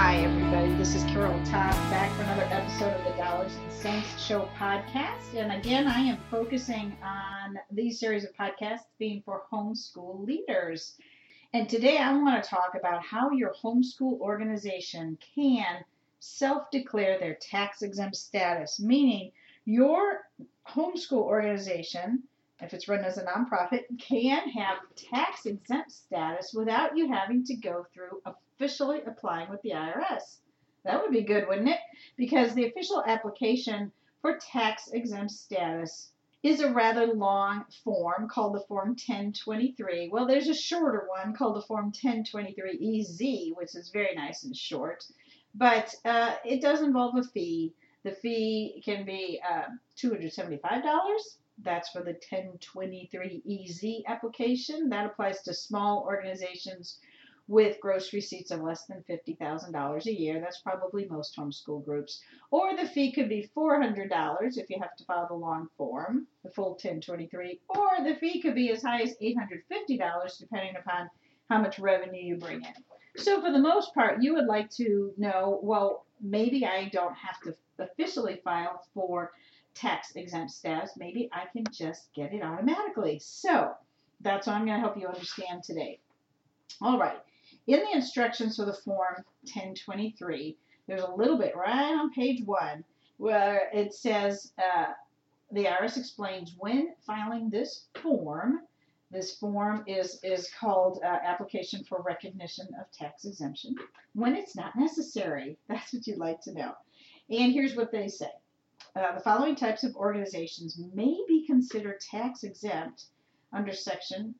Hi, everybody. This is Carol Todd back for another episode of the Dollars and Cents Show podcast. And again, I am focusing on these series of podcasts being for homeschool leaders. And today I want to talk about how your homeschool organization can self-declare their tax-exempt status, meaning your homeschool organization, if it's run as a nonprofit, can have tax-exempt status without you having to go through officially applying with the IRS. That would be good, wouldn't it? Because the official application for tax-exempt status is a rather long form called the Form 1023. Well, there's a shorter one called the Form 1023-EZ, which is very nice and short, but it does involve a fee. The fee can be $275. That's for the 1023-EZ application. That applies to small organizations with gross receipts of less than $50,000 a year. That's probably most homeschool groups. Or the fee could be $400 if you have to file the long form, the full 1023, or the fee could be as high as $850 depending upon how much revenue you bring in. So for the most part, you would like to know, well, maybe I don't have to officially file for tax-exempt status. Maybe I can just get it automatically. So that's what I'm going to help you understand today. All right. In the instructions for the Form 1023, there's a little bit right on page 1 where it says the IRS explains when filing this form is called Application for Recognition of Tax Exemption, when it's not necessary. That's what you'd like to know. And here's what they say. The following types of organizations may be considered tax exempt under Section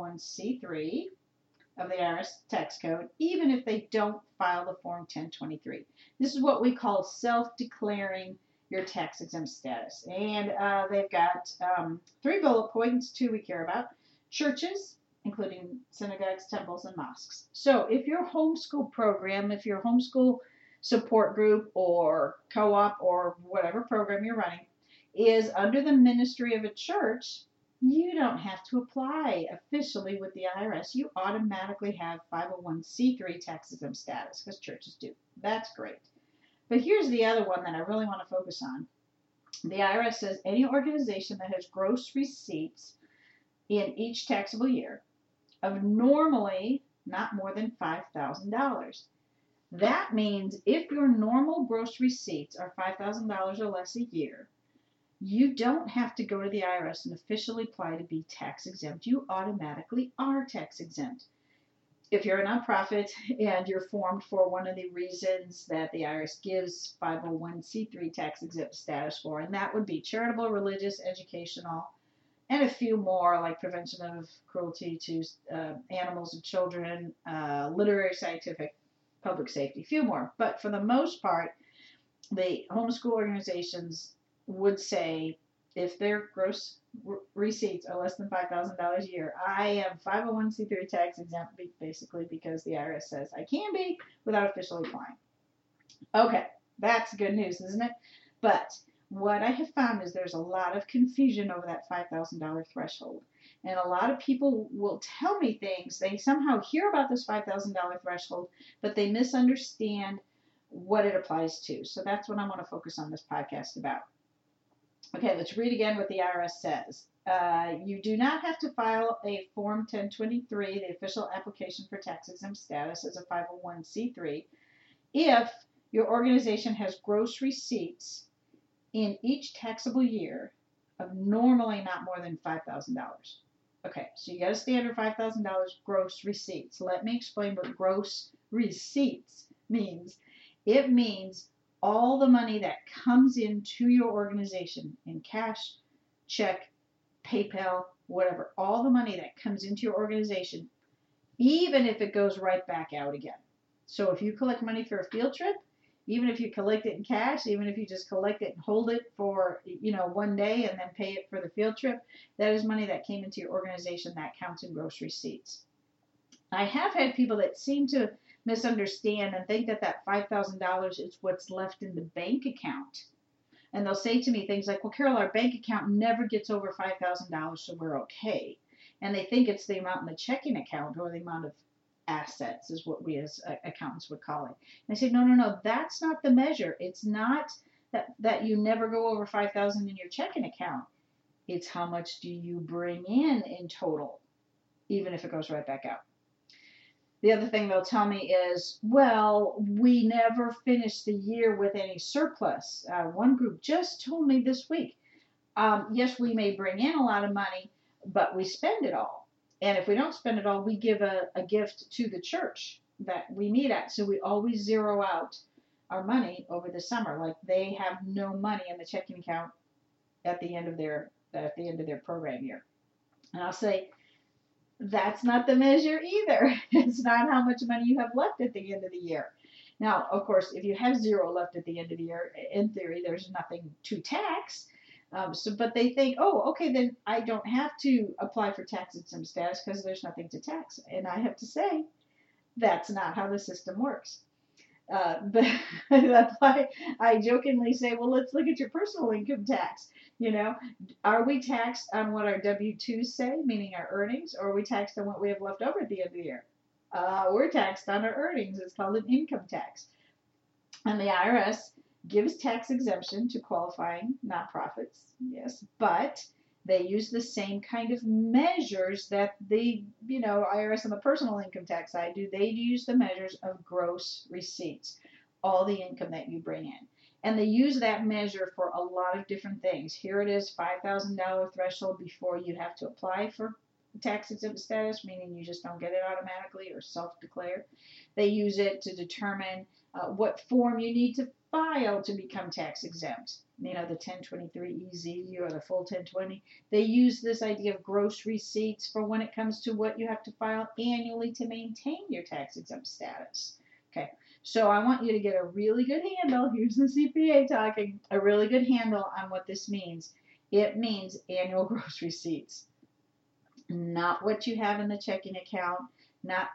501c3 of the IRS tax code, even if they don't file the Form 1023. This is what we call self-declaring your tax-exempt status. And they've got 3 bullet points, 2 we care about. Churches, including synagogues, temples, and mosques. So if your homeschool program, if your homeschool support group or co-op or whatever program you're running is under the ministry of a church, you don't have to apply officially with the IRS. You automatically have 501c3 tax-exempt status because churches do. That's great. But here's the other one that I really want to focus on. The IRS says any organization that has gross receipts in each taxable year of normally not more than $5,000. That means if your normal gross receipts are $5,000 or less a year, you don't have to go to the IRS and officially apply to be tax exempt. You automatically are tax exempt. If you're a nonprofit and you're formed for one of the reasons that the IRS gives 501c3 tax exempt status for, and that would be charitable, religious, educational, and a few more like prevention of cruelty to animals and children, literary, scientific, public safety, a few more. But for the most part, the homeschool organizations would say if their gross receipts are less than $5,000 a year, I am 501c3 tax exempt basically because the IRS says I can be without officially applying. Okay, that's good news, isn't it? But what I have found is there's a lot of confusion over that $5,000 threshold. And a lot of people will tell me things. They somehow hear about this $5,000 threshold, but they misunderstand what it applies to. So that's what I want to focus on this podcast about. Okay, let's read again what the IRS says. You do not have to file a Form 1023, the official application for tax-exempt status as a 501c3, if your organization has gross receipts in each taxable year of normally not more than $5,000. Okay, so you got a standard $5,000 gross receipts. Let me explain what gross receipts means. It means all the money that comes into your organization in cash, check, PayPal, whatever, all the money that comes into your organization, even if it goes right back out again. So if you collect money for a field trip, even if you collect it in cash, even if you just collect it and hold it for, one day and then pay it for the field trip, that is money that came into your organization that counts in gross receipts. I have had people that seem to misunderstand and think that $5,000 is what's left in the bank account. And they'll say to me things like, well, Carol, our bank account never gets over $5,000, so we're okay. And they think it's the amount in the checking account or the amount of assets is what we as accountants would call it. And I say, no, that's not the measure. It's not that you never go over 5,000 in your checking account. It's how much do you bring in total, even if it goes right back out. The other thing they'll tell me is, well, we never finished the year with any surplus. One group just told me this week, yes, we may bring in a lot of money, but we spend it all. And if we don't spend it all, we give a gift to the church that we meet at. So we always zero out our money over the summer. Like they have no money in the checking account at the end of their program year. And I'll say, that's not the measure either. It's not how much money you have left at the end of the year. Now, of course, if you have zero left at the end of the year, in theory, there's nothing to tax. But they think, oh, okay, then I don't have to apply for tax exempt status because there's nothing to tax. And I have to say, that's not how the system works. But that's why I jokingly say, well, let's look at your personal income tax. Are we taxed on what our W-2s say, meaning our earnings, or are we taxed on what we have left over at the end of the year? We're taxed on our earnings. It's called an income tax. And the IRS gives tax exemption to qualifying nonprofits, yes, but they use the same kind of measures that the IRS on the personal income tax side do. They use the measures of gross receipts, all the income that you bring in. And they use that measure for a lot of different things. Here it is, $5,000 threshold before you have to apply for tax exempt status, meaning you just don't get it automatically or self-declare. They use it to determine what form you need to file to become tax exempt. The 1023-EZ or the full 1020. They use this idea of gross receipts for when it comes to what you have to file annually to maintain your tax exempt status. Okay, so I want you to get a really good handle. Here's the CPA talking. A really good handle on what this means. It means annual gross receipts, not what you have in the checking account, not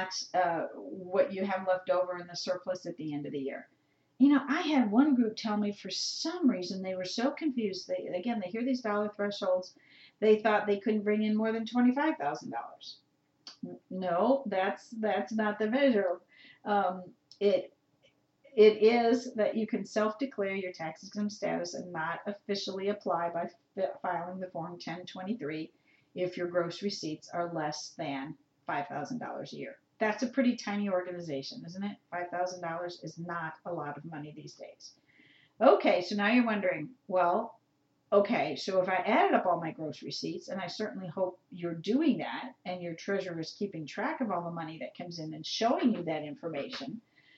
what you have left over in the surplus at the end of the year. I had one group tell me for some reason they were so confused. They hear these dollar thresholds. They thought they couldn't bring in more than $25,000. No, that's not the measure. It is that you can self-declare your tax exempt status and not officially apply by filing the Form 1023 if your gross receipts are less than $5,000 a year. That's a pretty tiny organization, isn't it? $5,000 is not a lot of money these days. Okay, so now you're wondering, well, okay, so if I added up all my gross receipts, and I certainly hope you're doing that, and your treasurer is keeping track of all the money that comes in and showing you that information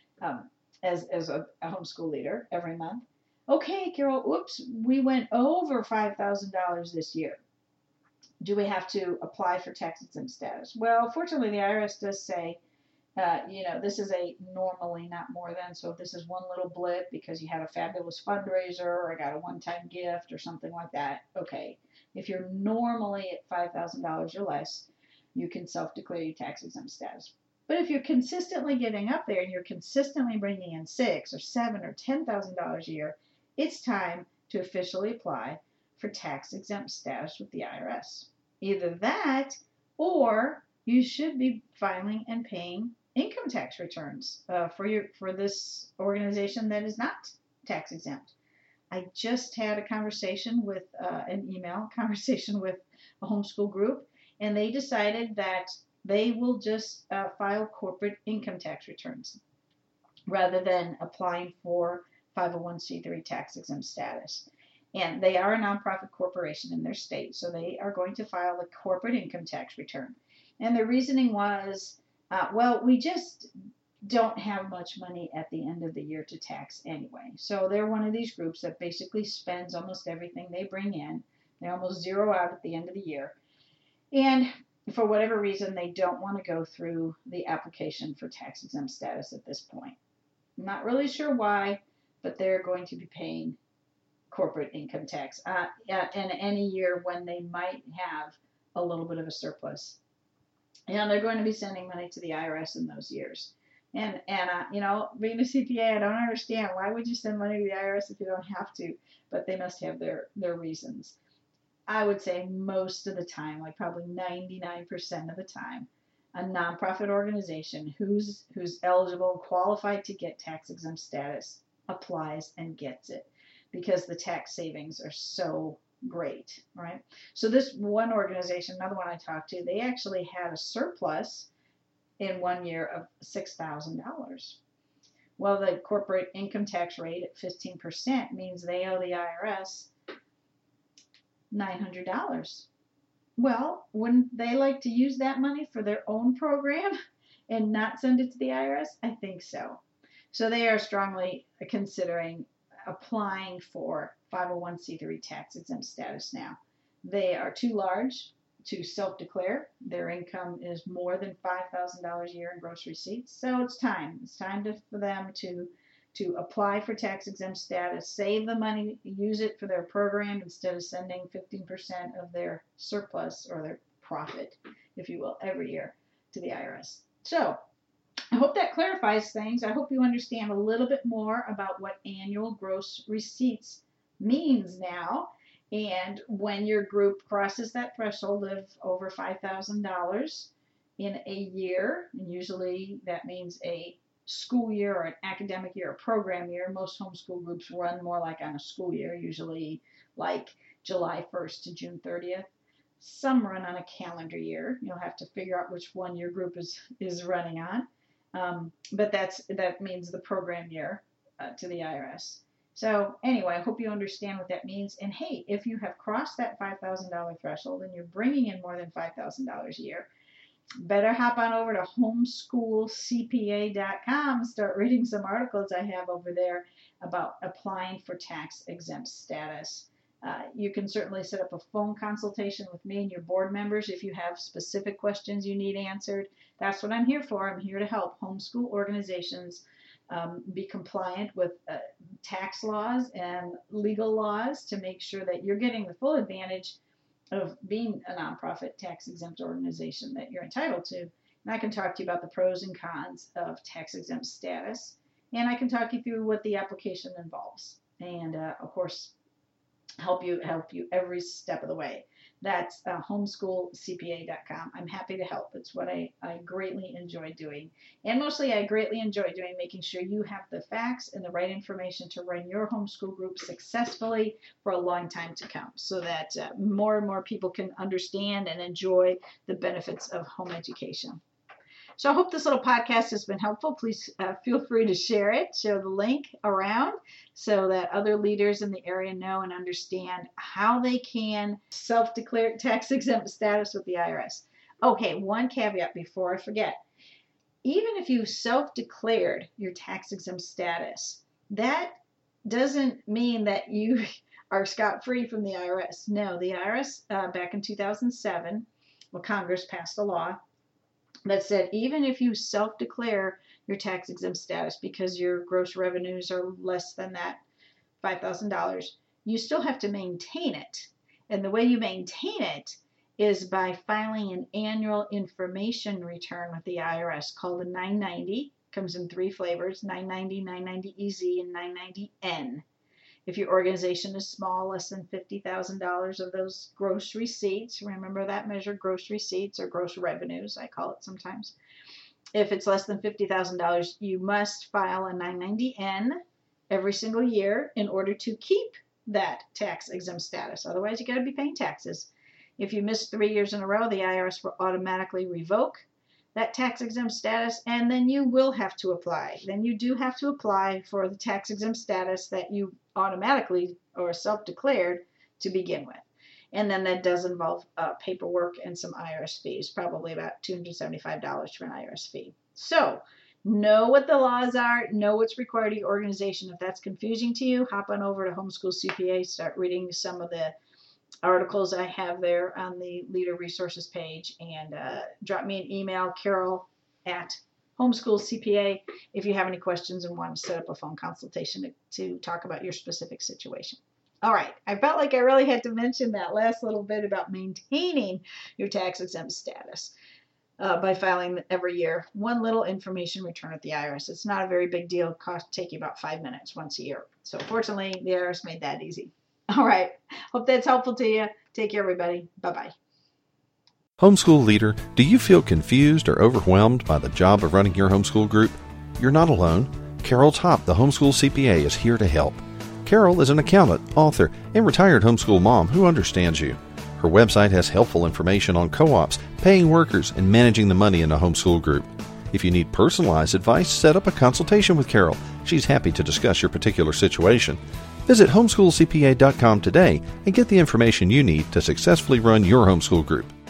as a homeschool leader every month. Okay, Carol, oops, we went over $5,000 this year. Do we have to apply for tax exempt status? Well, fortunately, the IRS does say, this is a normally not more than. So if this is one little blip because you had a fabulous fundraiser or got a one-time gift or something like that, okay. If you're normally at $5,000 or less, you can self-declare your tax exempt status. But if you're consistently getting up there and you're consistently bringing in $6,000 or $7,000 or $10,000 a year, it's time to officially apply for tax exempt status with the IRS. Either that, or you should be filing and paying income tax returns for this organization that is not tax exempt. I just had a conversation with an email conversation with a homeschool group, and they decided that they will just file corporate income tax returns rather than applying for 501c3 tax exempt status. And they are a nonprofit corporation in their state, so they are going to file a corporate income tax return. And the reasoning was, we just don't have much money at the end of the year to tax anyway. So they're one of these groups that basically spends almost everything they bring in. They almost zero out at the end of the year. And for whatever reason, they don't want to go through the application for tax exempt status at this point. I'm not really sure why, but they're going to be paying corporate income tax in any year when they might have a little bit of a surplus. And they're going to be sending money to the IRS in those years. And being a CPA, I don't understand. Why would you send money to the IRS if you don't have to? But they must have their reasons. I would say most of the time, like probably 99% of the time, a nonprofit organization who's eligible, qualified to get tax exempt status, applies and gets it because the tax savings are so great, right? So this one organization, another one I talked to, they actually had a surplus in 1 year of $6,000. Well, the corporate income tax rate at 15% means they owe the IRS $900. Well, wouldn't they like to use that money for their own program and not send it to the IRS? I think so. So they are strongly considering applying for 501c3 tax exempt status now. They are too large to self-declare. Their income is more than $5,000 a year in gross receipts. So it's time. It's time for them to apply for tax exempt status, save the money, use it for their program instead of sending 15% of their surplus or their profit, if you will, every year to the IRS. So I hope that clarifies things. I hope you understand a little bit more about what annual gross receipts means now. And when your group crosses that threshold of over $5,000 in a year, and usually that means a school year or an academic year or program year. Most homeschool groups run more like on a school year, usually like July 1st to June 30th. Some run on a calendar year. You'll have to figure out which one your group is running on. But that means the program year to the IRS. So anyway, I hope you understand what that means. And hey, if you have crossed that $5,000 threshold and you're bringing in more than $5,000 a year, better hop on over to homeschoolcpa.com. Start reading some articles I have over there about applying for tax exempt status. You can certainly set up a phone consultation with me and your board members if you have specific questions you need answered. That's what I'm here for. I'm here to help homeschool organizations be compliant with tax laws and legal laws to make sure that you're getting the full advantage of being a nonprofit tax exempt organization that you're entitled to. And I can talk to you about the pros and cons of tax exempt status. And I can talk you through what the application involves. And of course, help you every step of the way. That's homeschoolcpa.com. I'm happy to help. It's what I greatly enjoy doing. And mostly I greatly enjoy doing making sure you have the facts and the right information to run your homeschool group successfully for a long time to come so that more and more people can understand and enjoy the benefits of home education. So I hope this little podcast has been helpful. Please feel free to share it, share the link around so that other leaders in the area know and understand how they can self-declare tax-exempt status with the IRS. Okay, one caveat before I forget. Even if you self-declared your tax-exempt status, that doesn't mean that you are scot-free from the IRS. No, the IRS back in 2007, Congress passed a law that said even if you self-declare your tax-exempt status because your gross revenues are less than that $5,000, you still have to maintain it. And the way you maintain it is by filing an annual information return with the IRS called a 990. Comes in 3 flavors, 990, 990EZ, and 990N. If your organization is small, less than $50,000 of those gross receipts, remember that measure, gross receipts or gross revenues, I call it sometimes. If it's less than $50,000, you must file a 990N every single year in order to keep that tax exempt status. Otherwise, you got to be paying taxes. If you miss 3 years in a row, the IRS will automatically revoke that tax exempt status, and then you will have to apply. Then you do have to apply for the tax exempt status that you automatically or self-declared to begin with. And then that does involve paperwork and some IRS fees, probably about $275 for an IRS fee. So know what the laws are, know what's required of your organization. If that's confusing to you, hop on over to Homeschool CPA, start reading some of the articles I have there on the Leader Resources page, and drop me an email, Carol@Homeschool CPA, if you have any questions and want to set up a phone consultation to talk about your specific situation. All right, I felt like I really had to mention that last little bit about maintaining your tax-exempt status by filing every year one little information return at the IRS. It's not a very big deal. It take you about 5 minutes once a year. So fortunately, the IRS made that easy. All right. Hope that's helpful to you. Take care, everybody. Bye-bye. Homeschool leader, do you feel confused or overwhelmed by the job of running your homeschool group? You're not alone. Carol Topp, the homeschool CPA, is here to help. Carol is an accountant, author, and retired homeschool mom who understands you. Her website has helpful information on co-ops, paying workers, and managing the money in a homeschool group. If you need personalized advice, set up a consultation with Carol. She's happy to discuss your particular situation. Visit homeschoolcpa.com today and get the information you need to successfully run your homeschool group.